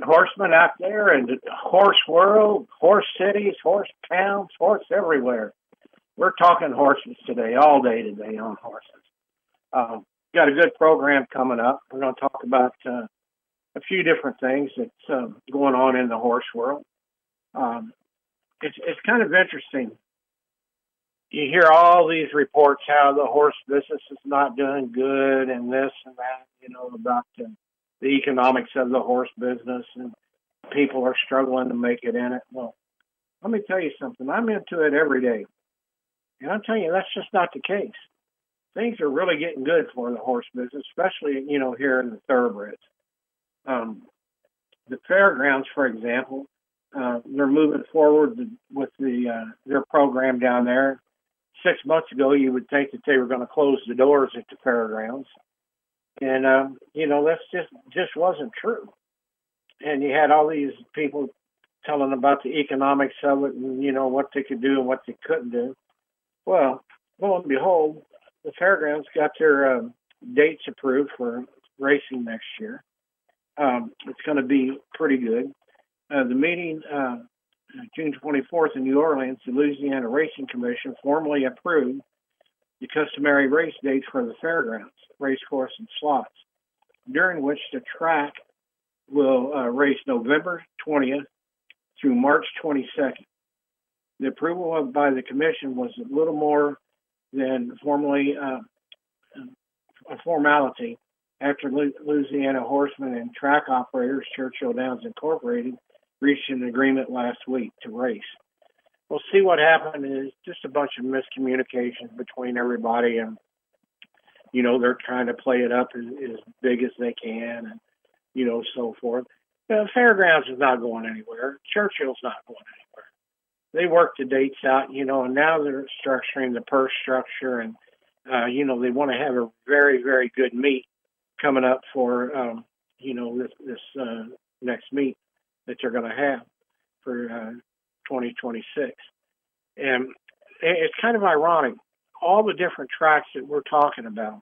horsemen out there in the horse world, horse cities, horse towns, horse everywhere. We're talking horses today, all day today on horses. Got a good program coming up. We're going to talk about a few different things that's going on in the horse world. It's kind of interesting. You hear all these reports how the horse business is not doing good and this and that, about the economics of the horse business and people are struggling to make it in it. Well, let me tell you something. I'm into it every day. And I'm telling you, that's just not the case. Things are really getting good for the horse business, especially, here in the thoroughbreds. The fairgrounds, for example, they're moving forward with their program down there. 6 months ago, you would think that they were going to close the doors at the fairgrounds. And, that's just wasn't true. And you had all these people telling about the economics of it and, what they could do and what they couldn't do. Well, lo and behold, the fairgrounds got their dates approved for racing next year. It's going to be pretty good. The meeting, June 24th in New Orleans, the Louisiana Racing Commission formally approved the customary race dates for the fairgrounds, race course, and slots, during which the track will race November 20th through March 22nd. The approval by the commission was a little more than formally a formality after Louisiana Horsemen and Track Operators Churchill Downs Incorporated reached an agreement last week to race. We'll see what happened is just a bunch of miscommunications between everybody, and they're trying to play it up as big as they can, and so forth. The fairgrounds is not going anywhere. Churchill's not going anywhere. They worked the dates out, and now they're structuring the purse structure, and they want to have a very, very good meet coming up for this next meet that they're going to have for 2026. And it's kind of ironic, all the different tracks that we're talking about,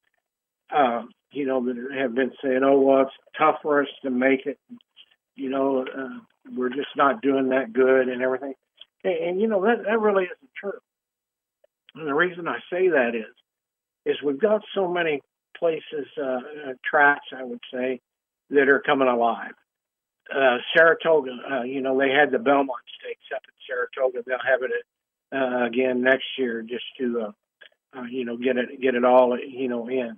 that have been saying, oh, well, it's tough for us to make it, we're just not doing that good and everything. And that really isn't true. And the reason I say that is we've got so many places, tracks, I would say, that are coming alive. Saratoga, they had the Belmont Stakes up in Saratoga. They'll have it again next year just to, get it all, in.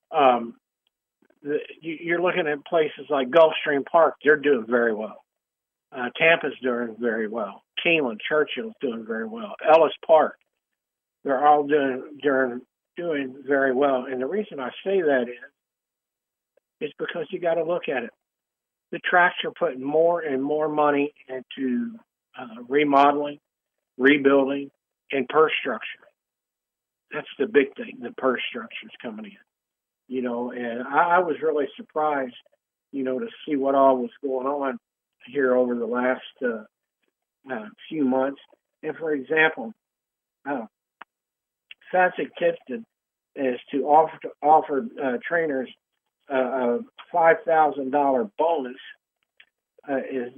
You're looking at places like Gulfstream Park. They're doing very well. Tampa's doing very well. Keeneland, Churchill's doing very well. Ellis Park, they're all doing very well. And the reason I say that is because you got to look at it. The tracks are putting more and more money into remodeling, rebuilding, and purse structure. That's the big thing. The purse structure is coming in. And I was really surprised, to see what all was going on here over the last few months. And for example, Fasig-Tipton is to offer trainers a $5,000 bonus. It's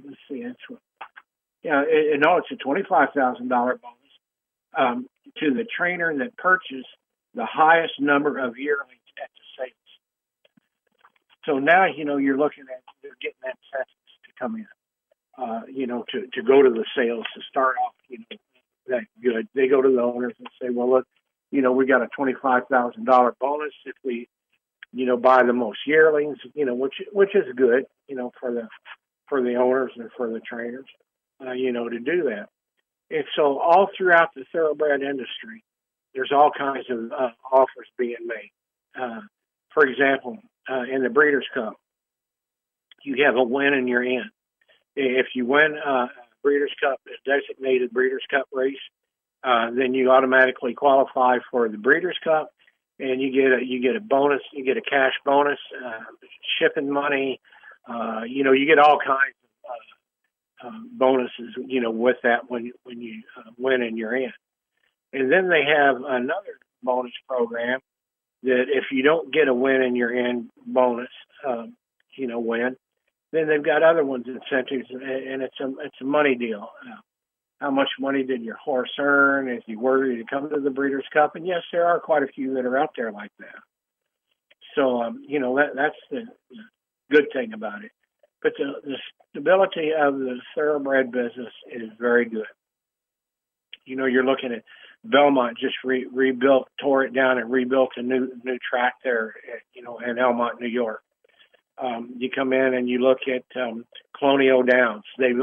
a $25,000 bonus to the trainer that purchased the highest number of yearlings at the sales. So now, you're looking at, they're getting that incentives to come in, to go to the sales, to start off, that good. They go to the owners and say, well, look, we got a $25,000 bonus if we, buy the most yearlings, which is good, for the owners and for the trainers, to do that. And so all throughout the thoroughbred industry, there's all kinds of offers being made. For example, in the Breeders' Cup, you have a win and you're in. If you win Breeders' Cup, a designated Breeders' Cup race, then you automatically qualify for the Breeders' Cup, and you get a bonus, you get a cash bonus, shipping money, you get all kinds of bonuses, with that when you win and you're in. And then they have another bonus program that if you don't get a win and you're in bonus, win, Then they've got other ones, incentives, and it's a money deal. How much money did your horse earn? Is he worthy to come to the Breeders' Cup? And yes, there are quite a few that are out there like that. So that's the good thing about it. But the stability of the thoroughbred business is very good. You're looking at Belmont just rebuilt, tore it down, and rebuilt a new track there, in Elmont, New York. You come in and you look at Colonial Downs. They've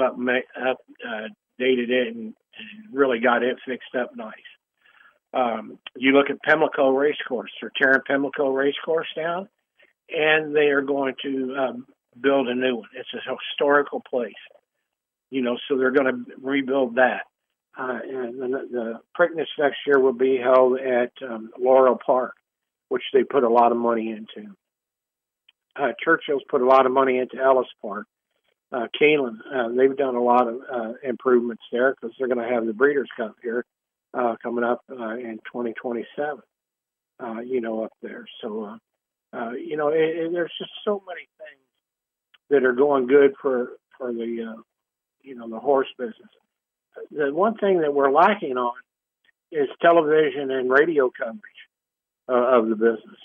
updated it and really got it fixed up nice. You look at Pimlico Racecourse. They're tearing Pimlico Racecourse down, and they are going to build a new one. It's a historical place, so they're going to rebuild that. And the Preakness next year will be held at Laurel Park, which they put a lot of money into. Churchill's put a lot of money into Ellis Park. Keeneland, they've done a lot of improvements there because they're going to have the Breeders' Cup here coming up in 2027, up there. So, there's just so many things that are going good for the, the horse business. The one thing that we're lacking on is television and radio coverage of the business.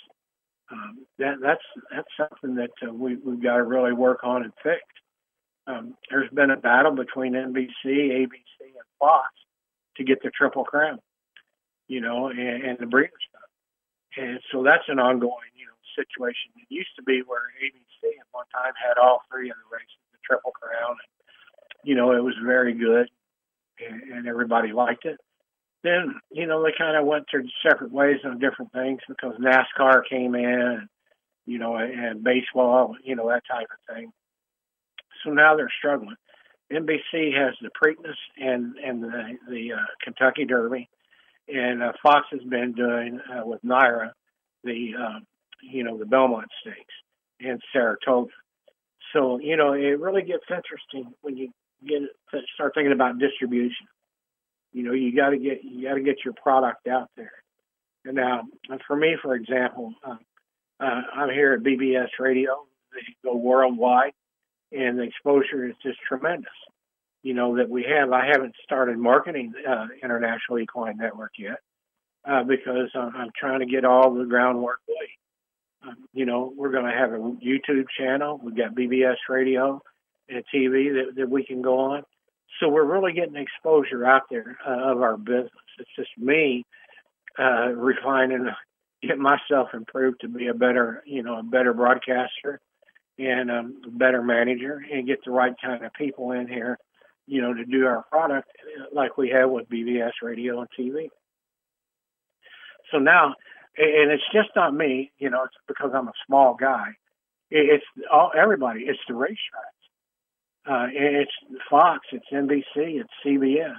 That's something that we've got to really work on and fix. There's been a battle between NBC, ABC, and Fox to get the Triple Crown, and the Breeders' Cup. And so that's an ongoing, situation. It used to be where ABC at one time had all three of the races, the Triple Crown, and, it was very good, and everybody liked it. Then, they kind of went their separate ways on different things because NASCAR came in, and baseball, that type of thing. So now they're struggling. NBC has the Preakness and the Kentucky Derby, and Fox has been doing with NYRA the Belmont Stakes and Saratoga. So it really gets interesting when you start thinking about distribution. You got to get your product out there. And now, for me, for example, I'm here at BBS Radio. They go worldwide, and the exposure is just tremendous. That we have. I haven't started marketing International Equine Network yet because I'm trying to get all the groundwork laid. We're going to have a YouTube channel. We've got BBS Radio and TV that we can go on. So we're really getting exposure out there of our business. It's just me refining, get myself improved to be a better broadcaster and a better manager and get the right kind of people in here, to do our product like we have with BBS Radio and TV. So now, and it's just not me, it's because I'm a small guy. It's everybody. It's the racetracks. It's Fox, it's NBC, it's CBS.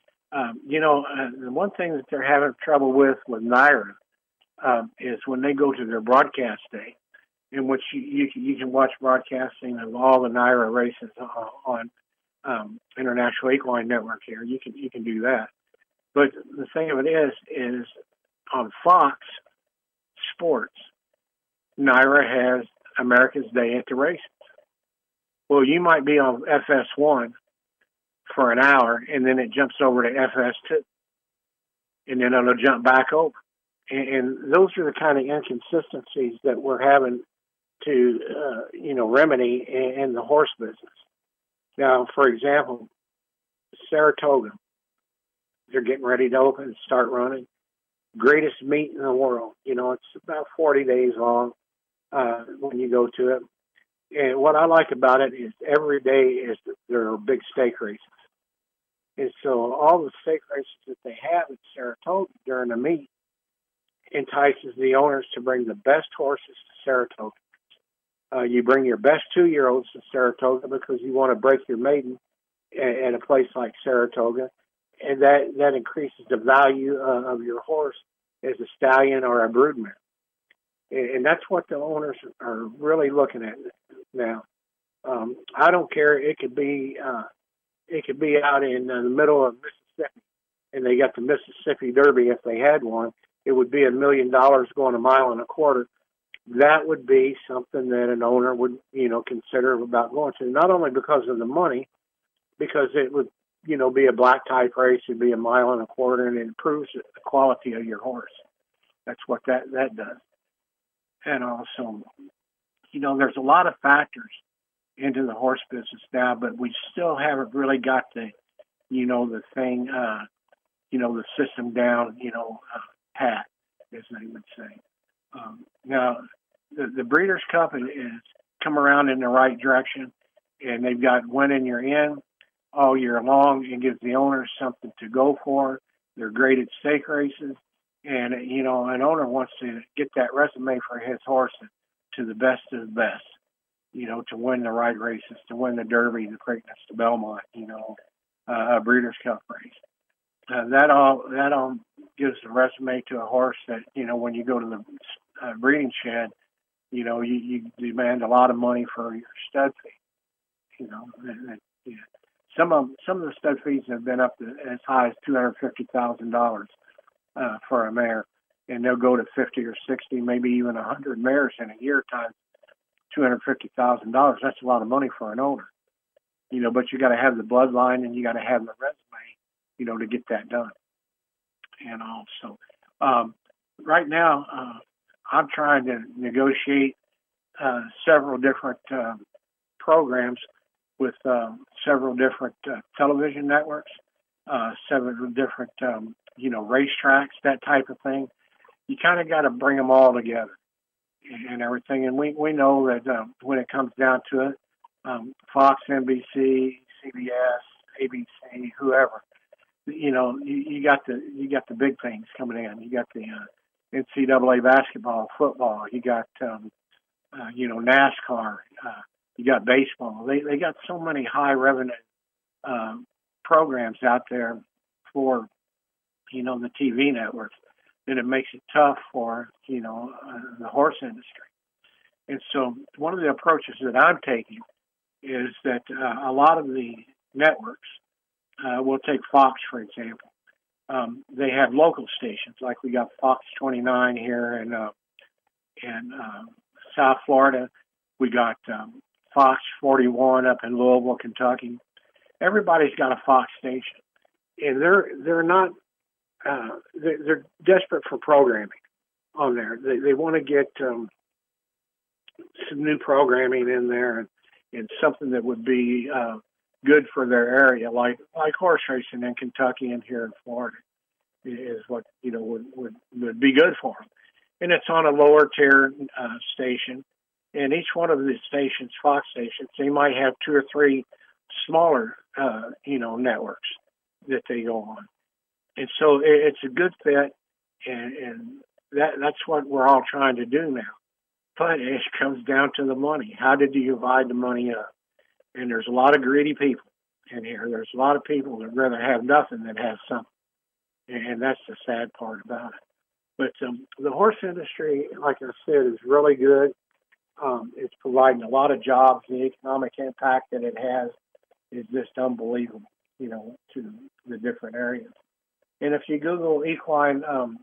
The one thing that they're having trouble with NYRA is when they go to their broadcast day, in which you can watch broadcasting of all the NYRA races on International Equine Network here. You can do that. But the thing of it is on Fox Sports, NYRA has America's Day at the Races. Well, you might be on FS1 for an hour, and then it jumps over to FS2, and then it'll jump back over. And those are the kind of inconsistencies that we're having to, remedy in the horse business. Now, for example, Saratoga, they're getting ready to open and start running. Greatest meet in the world. It's about 40 days long when you go to it. And what I like about it is every day there are big stake races. And so all the stake races that they have at Saratoga during the meet entices the owners to bring the best horses to Saratoga. You bring your best 2-year-olds to Saratoga because you want to break your maiden at a place like Saratoga. And that increases the value of your horse as a stallion or a broodmare. And that's what the owners are really looking at now. I don't care. It could be out in the middle of Mississippi, and they got the Mississippi Derby. If they had one, it would be $1 million going 1.25 miles. that would be something that an owner would, consider about going to. Not only because of the money, because it would, be a black type race, it'd be a mile and a quarter, and it improves the quality of your horse. That's what that does. And also, there's a lot of factors into the horse business now, but we still haven't really got the thing, the system down, pat, as they would say. Now, the Breeders' Cup is come around in the right direction, and they've got When in You're In all year long. It gives the owners something to go for. They're graded stake races, and an owner wants to get that resume for his horse to the best of the best. To win the right races, to win the Derby, the Preakness, the Belmont. A Breeders' Cup race. That all gives a resume to a horse that when you go to the breeding shed, you demand a lot of money for your stud fee. Yeah. Some of the stud fees have been up to as high as $250,000 for a mare, and they'll go to 50 or 60, maybe even 100 mares in a year times $250,000. That's a lot of money for an owner. But you got to have the bloodline and you got to have the resume, to get that done. And also, right now, I'm trying to negotiate several different programs with several different television networks, several different, racetracks, that type of thing. You kind of got to bring them all together and everything. And we know that when it comes down to it, Fox, NBC, CBS, ABC, whoever, you got the big things coming in. You got the NCAA basketball, football. You got NASCAR. You got baseball. They got so many high revenue programs out there for the TV networks that it makes it tough for the horse industry. And so one of the approaches that I'm taking is that a lot of the networks, we'll take Fox, for example. They have local stations, like we got Fox 29 here in South Florida. We got Fox 41 up in Louisville, Kentucky. Everybody's got a Fox station, and they're not they're desperate for programming on there. They want to get some new programming in there and something that would be good for their area, like horse racing in Kentucky and here in Florida is what would be good for them. And it's on a lower tier station, and each one of the stations, Fox stations, they might have two or three smaller networks that they go on, and so it's a good fit, and that's what we're all trying to do now. But it comes down to the money. How did you divide the money up? And there's a lot of greedy people in here. There's a lot of people that rather have nothing than have something. And that's the sad part about it. But the horse industry, like I said, is really good. It's providing a lot of jobs. The economic impact that it has is just unbelievable, to the different areas. And if you Google equine,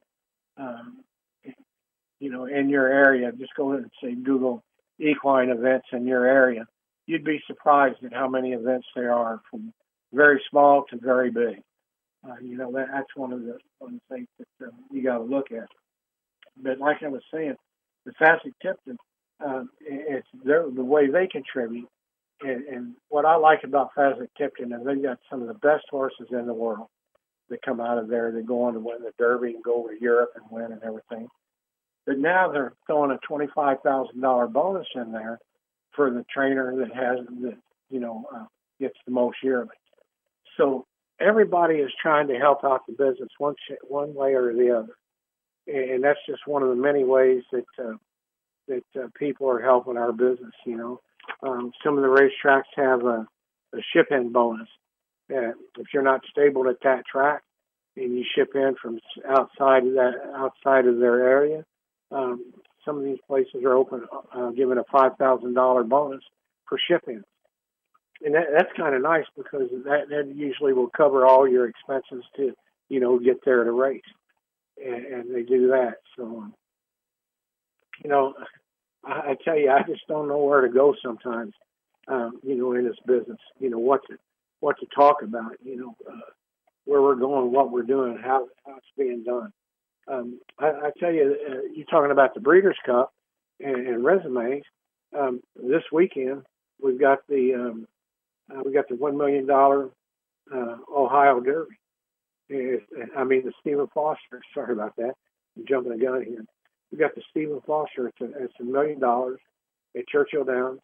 in your area, just go ahead and say Google equine events in your area. You'd be surprised at how many events there are, from very small to very big. That's one of the things that you got to look at. But like I was saying, the Fasig-Tipton, it's the way they contribute. And what I like about Fasig-Tipton is they've got some of the best horses in the world that come out of there. They go on to win the Derby and go over to Europe and win and everything. But now they're throwing a $25,000 bonus in there for the trainer that gets the most yearly. So everybody is trying to help out the business one way or the other, and that's just one of the many ways that people are helping our business. Some of the racetracks have a ship-in bonus. If you're not stable at that track and you ship in from outside of their area, some of these places are open, giving a $5,000 bonus for shipping. And that's kind of nice, because that usually will cover all your expenses to, get there to race. And they do that. So, I tell you, I just don't know where to go sometimes. In this business, what to talk about. Where we're going, what we're doing, how it's being done. I tell you, you're talking about the Breeders' Cup and resumes. This weekend we've got the $1 million Ohio Derby. The Stephen Foster. Sorry about that. I'm jumping the gun here. We got the Stephen Foster. It's $1 million at Churchill Downs.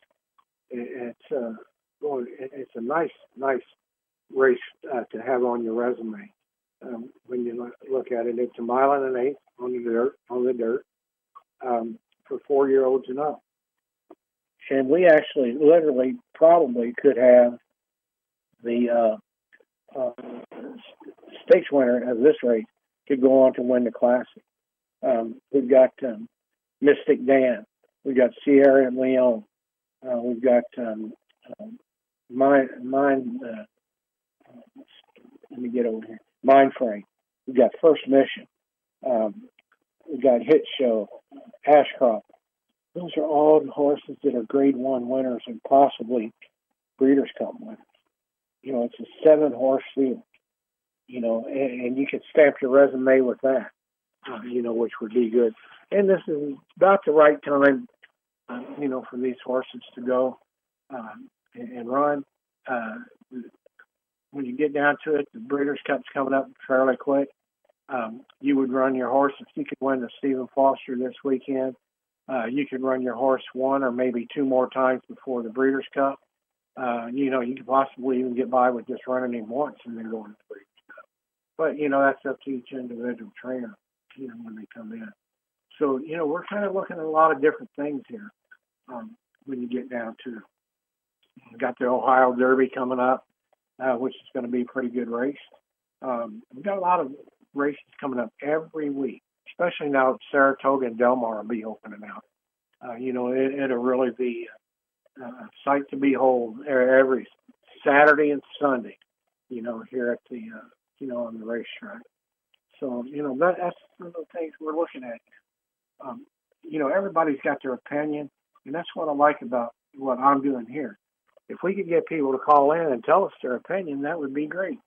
It's a nice race to have on your resume. When you look at it, it's a 1.125 miles on the dirt for 4-year-olds and up. And we actually, literally, probably could have the stakes winner of this race could go on to win the Classic. We've got Mystic Dan. We've got Sierra and Leone. We've got let me get over here. Mind Frame. We've got First Mission. We've got Hit Show, Ashcroft. Those are all the horses that are Grade 1 winners and possibly Breeders' Cup winners. It's a 7-horse field. And you can stamp your resume with that. Which would be good. And this is about the right time, for these horses to go and run. When you get down to it, the Breeders' Cup's coming up fairly quick. You would run your horse, if you could win the Stephen Foster this weekend, you could run your horse 1 or maybe 2 more times before the Breeders' Cup. You could possibly even get by with just running him once and then going to the Breeders' Cup. But, that's up to each individual trainer, when they come in. So, we're kind of looking at a lot of different things here when you get down to it. We've got the Ohio Derby coming up, which is going to be a pretty good race. We've got a lot of races coming up every week, especially now that Saratoga and Del Mar will be opening out. It'll really be a sight to behold every Saturday and Sunday, here at the, on the racetrack. So, that's one of the things we're looking at here. Everybody's got their opinion, and that's what I like about what I'm doing here. If we could get people to call in and tell us their opinion, that would be great.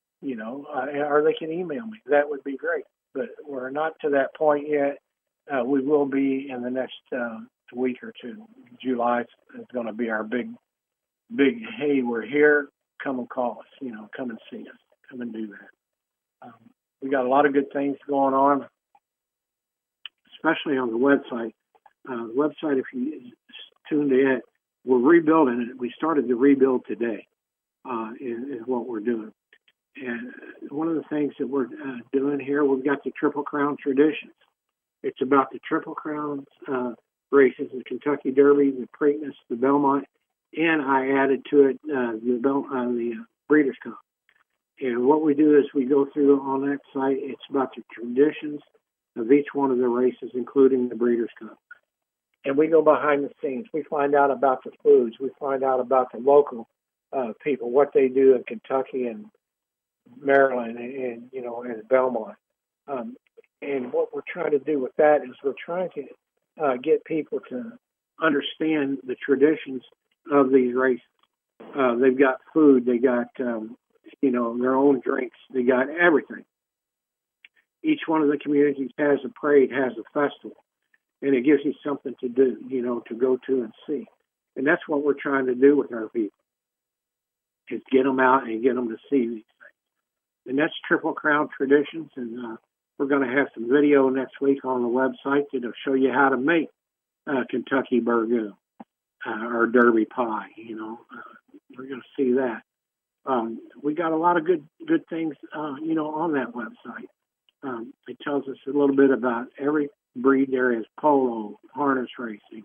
Or they can email me. That would be great. But we're not to that point yet. We will be in the next week or two. July is going to be our big, hey, we're here. Come and call us. Come and see us. Come and do that. We got a lot of good things going on, especially on the website. The website, if you tuned in, we're rebuilding it. We started the rebuild today, is what we're doing. And one of the things that we're doing here, we've got the Triple Crown Traditions. It's about the Triple Crown races, the Kentucky Derby, the Preakness, the Belmont, and I added to it the Breeders' Cup. And what we do is we go through on that site, it's about the traditions of each one of the races, including the Breeders' Cup. And we go behind the scenes. We find out about the foods. We find out about the local people, what they do in Kentucky and Maryland and Belmont. And what we're trying to do with that is we're trying to get people to understand the traditions of these races. They've got food. They got, their own drinks. They got everything. Each one of the communities has a parade, has a festival, and it gives you something to do, to go to and see. And that's what we're trying to do with our people, is get them out and get them to see these things. And that's Triple Crown Traditions, and we're going to have some video next week on the website that'll show you how to make Kentucky Burgoo or Derby pie. We're going to see that. We got a lot of good things, on that website. It tells us a little bit about every breed there is: polo, harness racing,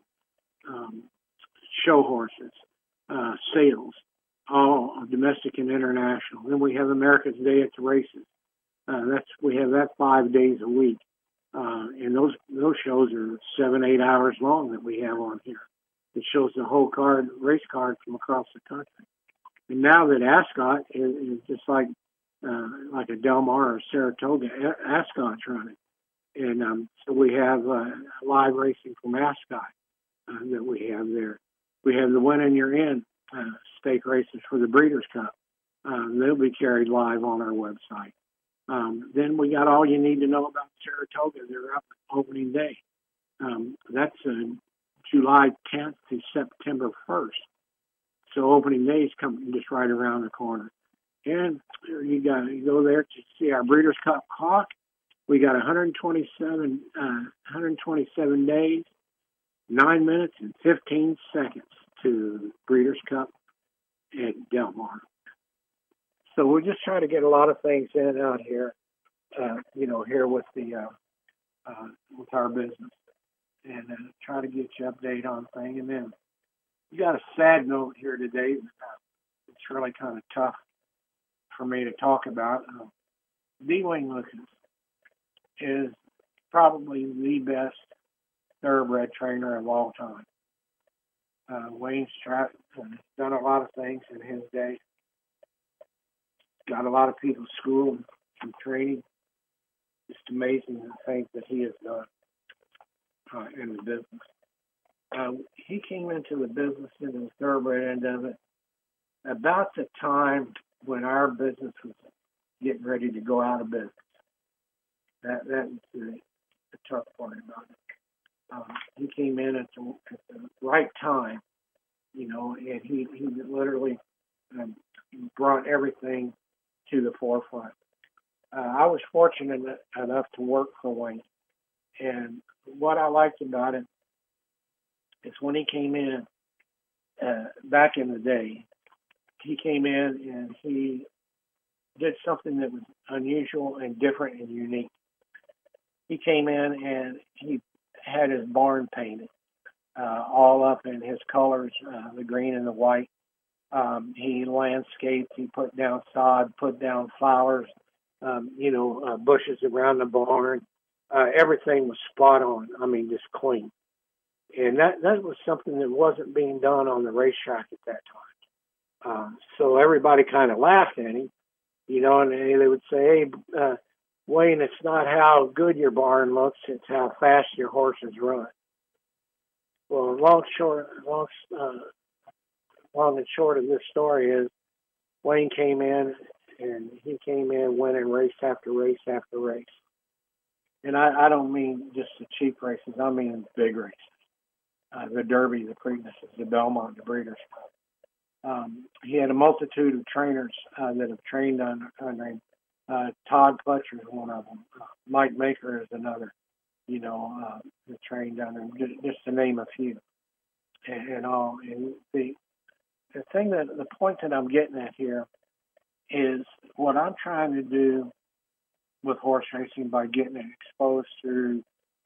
show horses, sales, all domestic and international. Then we have America's Day at the Races. We have that 5 days a week, and those shows are 7-8 hours long that we have on here. It shows the whole race card from across the country. And now that Ascot is just like a Del Mar or Saratoga, Ascot's running. And so we have live racing from Ascot that we have there. We have the Win and You're In stake races for the Breeders' Cup. They'll be carried live on our website. Then we got All You Need to Know About Saratoga. They're up opening day. That's July 10th to September 1st. So opening day is coming just right around the corner. And you go there to see our Breeders' Cup Hawk. We got 127 days, 9 minutes and 15 seconds to Breeders' Cup at Del Mar. So we just try to get a lot of things in and out here, here with with our business, and try to get you update on things. And then you got a sad note here today. It's really kind of tough for me to talk about. D. Wayne Lucas is probably the best thoroughbred trainer of all time. Wayne's done a lot of things in his day. Got a lot of people schooled and training. Just amazing the things that he has done in the business. He came into the business, into the thoroughbred end of it, about the time when our business was getting ready to go out of business. That was the tough part about it. He came in at the right time, and he literally brought everything to the forefront. I was fortunate enough to work for Wayne, and what I liked about it is when he came in back in the day, he came in and he did something that was unusual and different and unique. He came in and he had his barn painted all up in his colors, the green and the white. He landscaped, he put down sod, put down flowers, bushes around the barn. Everything was spot on. I mean, just clean. And that was something that wasn't being done on the racetrack at that time. So everybody kind of laughed at him, and they would say, hey, Wayne, it's not how good your barn looks, it's how fast your horses run. Well, long and short of this story is Wayne came in winning race after race after race. And I don't mean just the cheap races, I mean big races. The Derby, the Preaknesses, the Belmont, the Breeders' Cup. He had a multitude of trainers that have trained under him. Todd Fletcher is one of them. Mike Maker is another, that trained under him, just to name a few. And all. And the point that I'm getting at here is what I'm trying to do with horse racing by getting it exposed through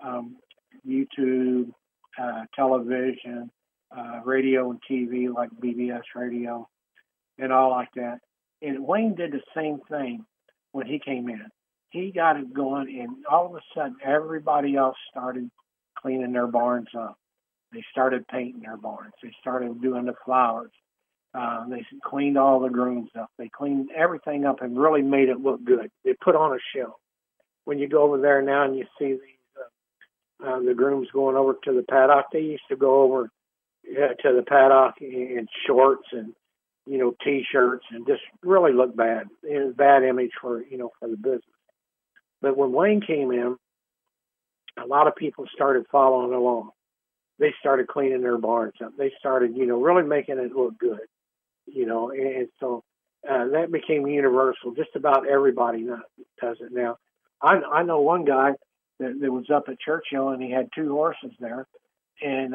YouTube, television, radio and TV like BBS radio and all like that. And Wayne did the same thing when he came in. He got it going, and all of a sudden everybody else started cleaning their barns up. They started painting their barns. They started doing the flowers. They cleaned all the grooms up. They cleaned everything up and really made it look good. They put on a show. When you go over there now and you see these the grooms going over to the paddock, they used to go over to the paddock in shorts and T-shirts and just really look bad. It was a bad image for the business. But when Wayne came in, a lot of people started following along. They started cleaning their barns up. They started, really making it look good, and so that became universal. Just about everybody does it now. I know one guy that was up at Churchill, and he had two horses there, and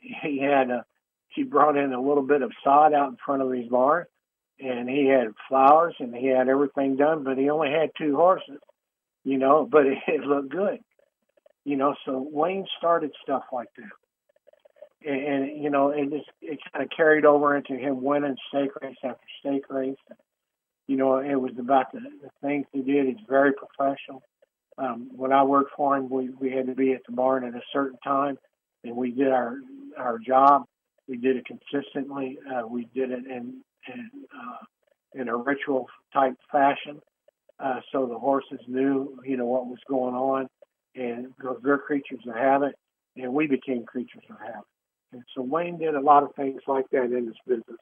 he brought in a little bit of sod out in front of his barn, and he had flowers, and he had everything done, but he only had two horses, but it looked good, so Wayne started stuff like that. And it kind of carried over into him winning stake race after stake race. It was about the things he did. He's very professional. When I worked for him, we had to be at the barn at a certain time, and we did our job. We did it consistently. We did it in a ritual type fashion, so the horses knew what was going on, and because they're creatures of habit, and we became creatures of habit. And so Wayne did a lot of things like that in his business.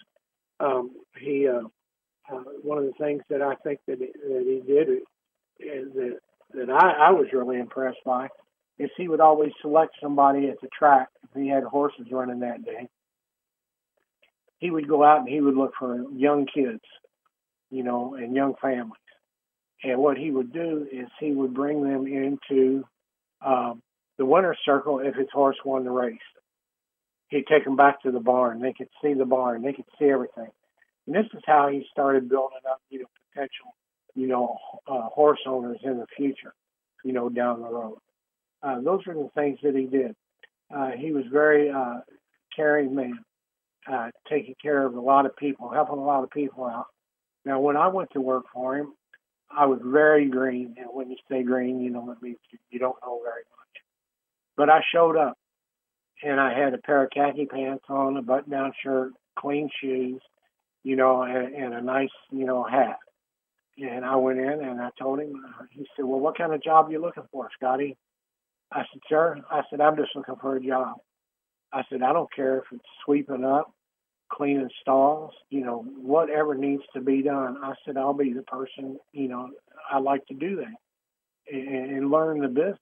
He One of the things that I think that he did is that I was really impressed by is he would always select somebody at the track if he had horses running that day. He would go out and he would look for young kids, and young families. And what he would do is he would bring them into the winner's circle if his horse won the race. He'd take them back to the barn. They could see the barn. They could see everything. And this is how he started building up, potential, horse owners in the future, down the road. Those are the things that he did. He was very caring man, taking care of a lot of people, helping a lot of people out. Now, when I went to work for him, I was very green. And when you say green, it means you don't know very much. But I showed up, and I had a pair of khaki pants on, a button-down shirt, clean shoes, and a nice, hat. And I went in and I told him, he said, well, what kind of job are you looking for, Scotty? I said, sir, I'm just looking for a job. I said, I don't care if it's sweeping up, cleaning stalls, whatever needs to be done. I said, I'll be the person, I like to do that and learn the business,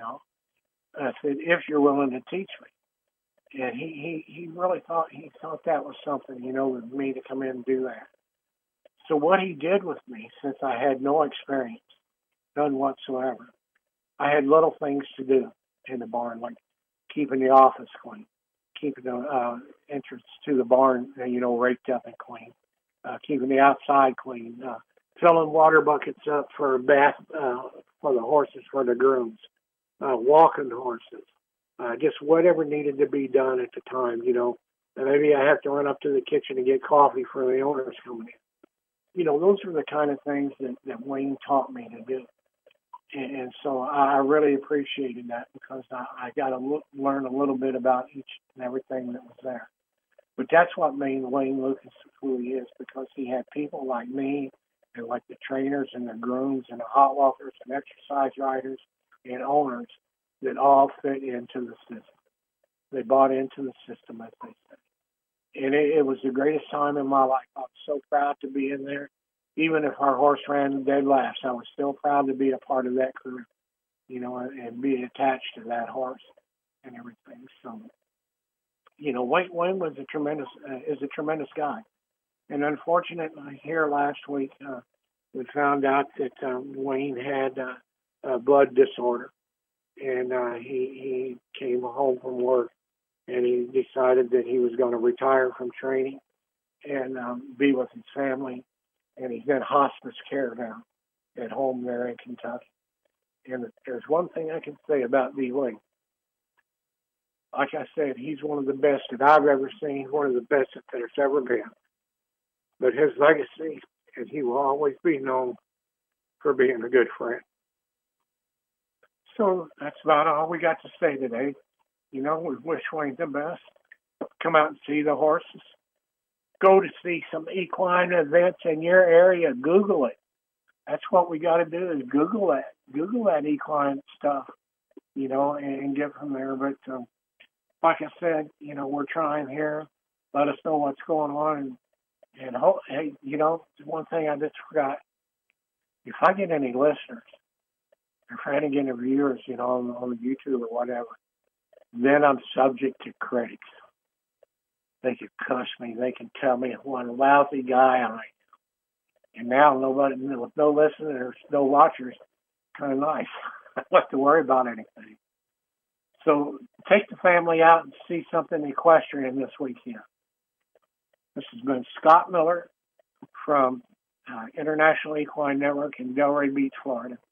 I said, if you're willing to teach me. And he really thought that was something, with me to come in and do that. So what he did with me, since I had no experience, none whatsoever, I had little things to do in the barn, like keeping the office clean, keeping the entrance to the barn, raked up and clean, keeping the outside clean, filling water buckets up for a bath for the horses, for the grooms, walking the horses. Just whatever needed to be done at the time, And maybe I have to run up to the kitchen and get coffee for the owners coming in. Those are the kind of things that Wayne taught me to do. And so I really appreciated that because I got to learn a little bit about each and everything that was there. But that's what made Wayne Lukas who he is, because he had people like me and like the trainers and the grooms and the hot walkers and exercise riders and owners that all fit into the system. They bought into the system, as they say. And it was the greatest time in my life. I was so proud to be in there. Even if our horse ran dead last, I was still proud to be a part of that crew, and be attached to that horse and everything. So, Wayne was is a tremendous guy. And unfortunately, here last week, we found out that Wayne had a blood disorder. And he came home from work, and he decided that he was going to retire from training and be with his family. And he's in hospice care now at home there in Kentucky. And there's one thing I can say about D. Wayne. Like I said, he's one of the best that I've ever seen, one of the best that there's ever been. But his legacy is he will always be known for being a good friend. So that's about all we got to say today. We wish Wayne the best. Come out and see the horses. Go to see some equine events in your area. Google it. That's what we got to do is Google that. Google that equine stuff, and get from there. But like I said, we're trying here. Let us know what's going on. And hey, one thing I just forgot. If I get any listeners, if I get any viewers, on YouTube or whatever, then I'm subject to critics. They can cuss me. They can tell me what a lousy guy I am. And now nobody, with no listeners, no watchers, kind of nice. I don't have to worry about anything. So take the family out and see something equestrian this weekend. This has been Scott Miller from International Equine Network in Delray Beach, Florida.